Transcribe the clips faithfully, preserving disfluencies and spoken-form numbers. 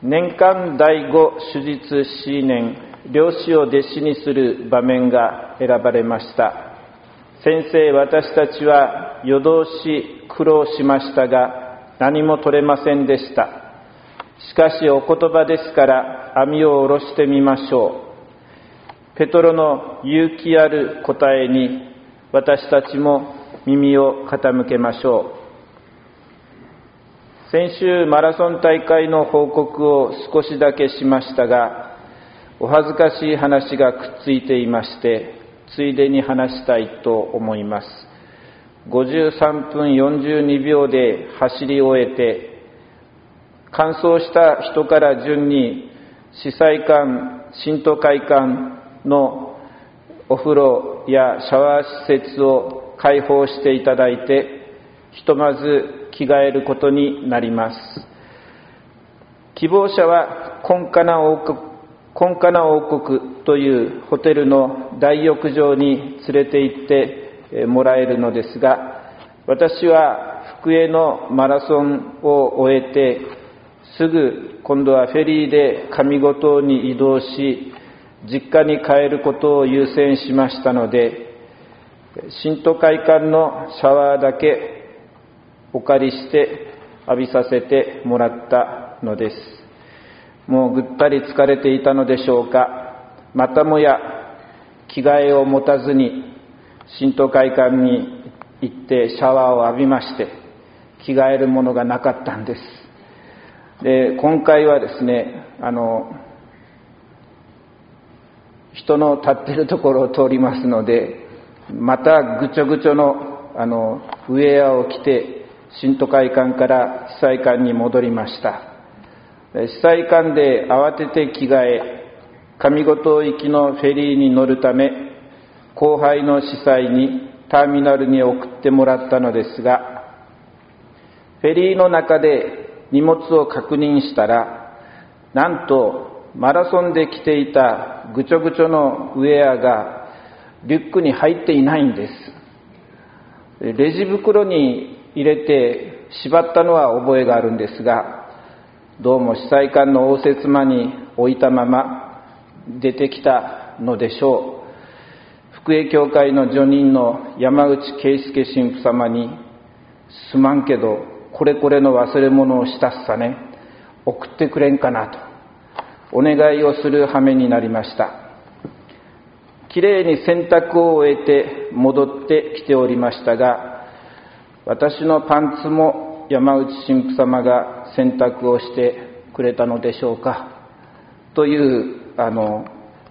年間第五手術 C 年、漁師を弟子にする場面が選ばれました。先生、私たちは夜通し苦労しましたが、何も取れませんでした。しかしお言葉ですから網を下ろしてみましょう。ペトロの勇気ある答えに私たちも耳を傾けましょう。先週マラソン大会の報告を少しだけしましたが、お恥ずかしい話がくっついていまして、ついでに話したいと思います。ごじゅうさんぷんよんじゅうにびょうで走り終えて、完走した人から順に司祭館、信徒会館のお風呂やシャワー施設を開放していただいて、ひとまず着替えることになります。希望者はコンカナ王国、コンカナ王国というホテルの大浴場に連れて行ってもらえるのですが、私は福江のマラソンを終えてすぐ今度はフェリーで上五島に移動し、実家に帰ることを優先しましたので、信徒会館のシャワーだけお借りして浴びさせてもらったのです。もうぐったり疲れていたのでしょうか。またもや着替えを持たずに信徒会館に行ってシャワーを浴びまして、着替えるものがなかったんです。で、今回はですね、あの人の立っているところを通りますので、またぐちょぐちょのあのウェアを着て信徒会館から司祭館に戻りました。司祭館で慌てて着替え、上五島行きのフェリーに乗るため、後輩の司祭にターミナルに送ってもらったのですが、フェリーの中で荷物を確認したら、なんとマラソンで着ていたぐちょぐちょのウェアがリュックに入っていないんです。レジ袋に入れて縛ったのは覚えがあるんですが、どうも司祭館の応接間に置いたまま出てきたのでしょう。福江教会の叙任の山内圭介神父様に、すまんけどこれこれの忘れ物をしたっさね、送ってくれんかなとお願いをする羽目になりました。きれいに洗濯を終えて戻ってきておりましたが、私のパンツも山内神父様が洗濯をしてくれたのでしょうかというあの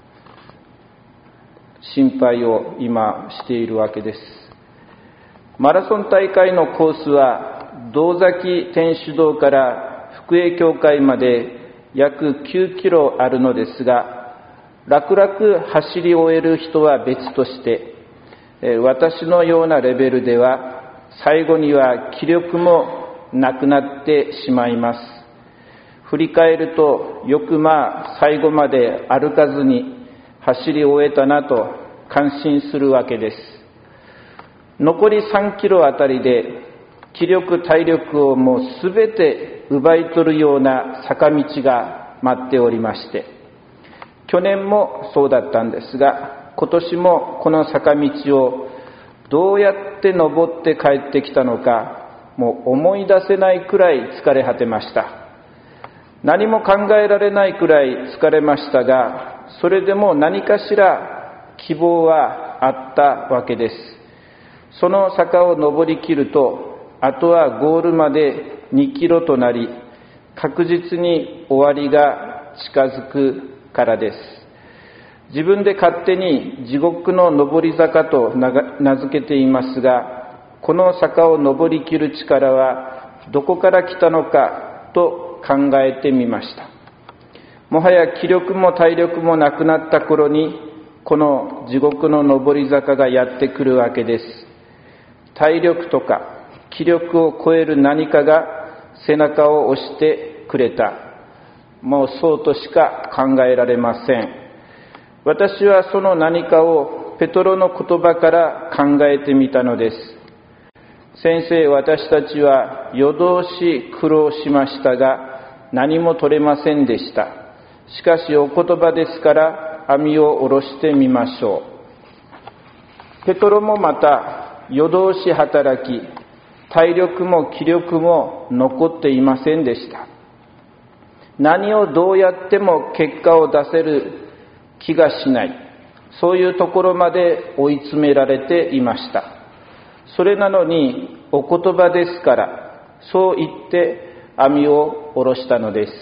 心配を今しているわけです。マラソン大会のコースは堂崎天主堂から福江教会まで約きゅうキロあるのですが、楽々走り終える人は別として、私のようなレベルでは最後には気力もなくなってしまいます。振り返ると、よくまあ最後まで歩かずに走り終えたなと感心するわけです。残りさんキロあたりで気力体力をもうすべて奪い取るような坂道が待っておりまして、去年もそうだったんですが、今年もこの坂道をどうやって登って帰ってきたのか、もう思い出せないくらい疲れ果てました。何も考えられないくらい疲れましたが、それでも何かしら希望はあったわけです。その坂を登りきると、あとはゴールまでにキロとなり、確実に終わりが近づくからです。自分で勝手に地獄の上り坂と名付けていますが、この坂を登りきる力はどこから来たのかと考えてみました。もはや気力も体力もなくなった頃に、この地獄の上り坂がやってくるわけです。体力とか気力を超える何かが背中を押してくれた。もうそうとしか考えられません。私はその何かをペトロの言葉から考えてみたのです。先生、私たちは夜通し苦労しましたが、 何も取れませんでした。しかしお言葉ですから網を下ろしてみましょう。ペトロもまた夜通し働き、体力も気力も残っていませんでした。何をどうやっても結果を出せる気がしない、そういうところまで追い詰められていました。それなのにお言葉ですからそう言って網を下ろしたのです。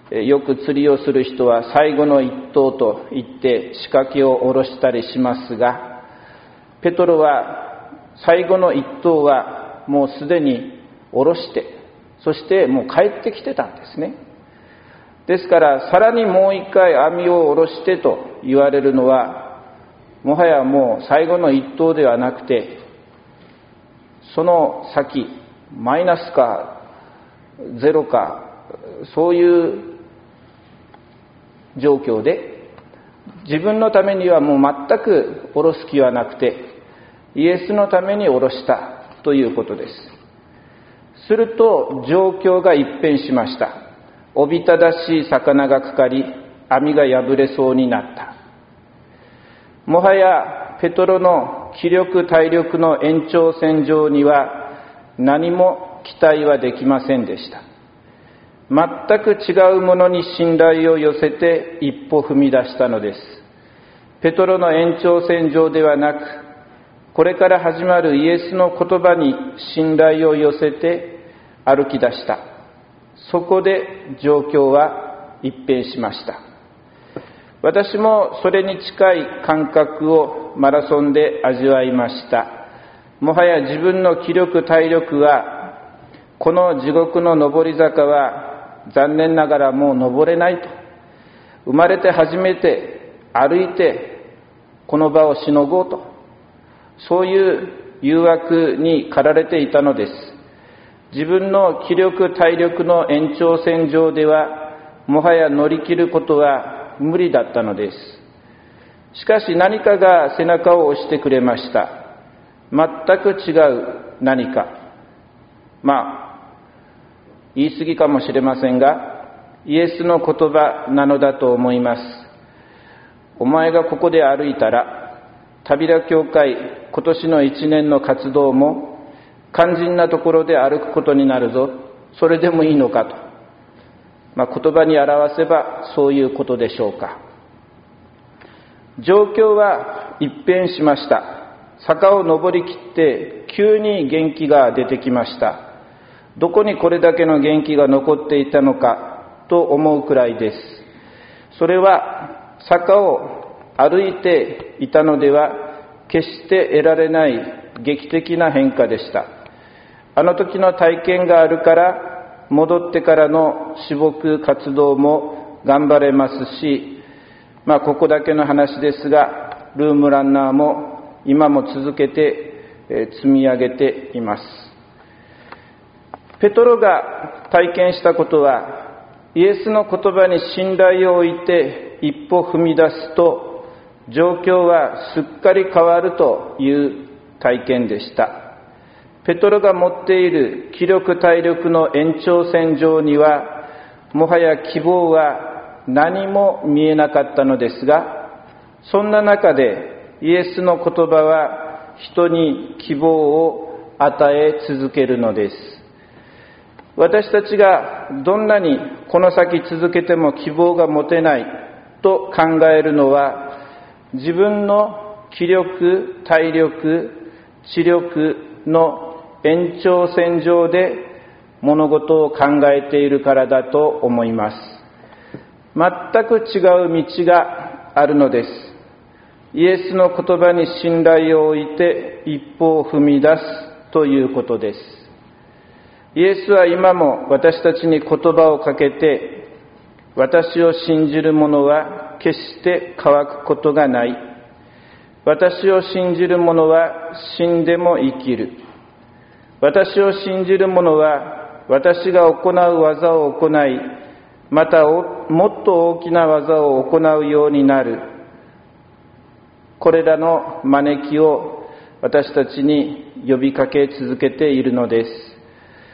よく釣りをする人は最後の一投と言って仕掛けを下ろしたりしますが、ペトロは最後の一投はもうすでに下ろして、そしてもう帰ってきてたんですね。ですからさらにもう一回網を下ろしてと言われるのは、もはやもう最後の一投ではなくて、その先マイナスかゼロか、そういう状況で自分のためにはもう全く下ろす気はなくて、イエスのために下ろしたということです。すると状況が一変しました。おびただしい魚がかかり、網が破れそうになった。もはやペトロの気力体力の延長線上には何も期待はできませんでした。全く違うものに信頼を寄せて一歩踏み出したのです。ペトロの延長線上ではなく、これから始まるイエスの言葉に信頼を寄せて歩き出した。そこで状況は一変しました。私もそれに近い感覚をマラソンで味わいました。もはや自分の気力体力は、この地獄の上り坂は残念ながらもう登れないと、生まれて初めて歩いてこの場をしのごうと、そういう誘惑に駆られていたのです。自分の気力体力の延長線上ではもはや乗り切ることは無理だったのです。しかし何かが背中を押してくれました。全く違う何か、まあ言い過ぎかもしれませんが、イエスの言葉なのだと思います。お前がここで歩いたら、タビラ教会今年の一年の活動も肝心なところで歩くことになるぞ。それでもいいのかと、まあ、言葉に表せばそういうことでしょうか。状況は一変しました。坂を登りきって急に元気が出てきました。どこにこれだけの元気が残っていたのかと思うくらいです。それは坂を歩いていたのでは決して得られない劇的な変化でした。あの時の体験があるから戻ってからの私牧活動も頑張れますし、まあここだけの話ですが、ルームランナーも今も続けて積み上げています。ペトロが体験したことは、イエスの言葉に信頼を置いて一歩踏み出すと状況はすっかり変わるという体験でした。ペトロが持っている気力体力の延長線上にはもはや希望は何も見えなかったのですが、そんな中でイエスの言葉は人に希望を与え続けるのです。私たちがどんなにこの先続けても希望が持てないと考えるのは、自分の気力、体力、知力の延長線上で物事を考えているからだと思います。全く違う道があるのです。イエスの言葉に信頼を置いて一歩を踏み出すということです。イエスは今も私たちに言葉をかけて、私を信じる者は決して乾くことがない。私を信じる者は死んでも生きる。私を信じる者は私が行う技を行い、またもっと大きな技を行うようになる。これらの招きを私たちに呼びかけ続けているのです。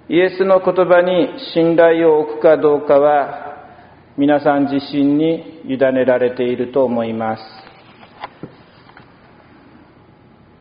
イエスの言葉に信頼を置くかどうかは皆さん自身に委ねられていると思います。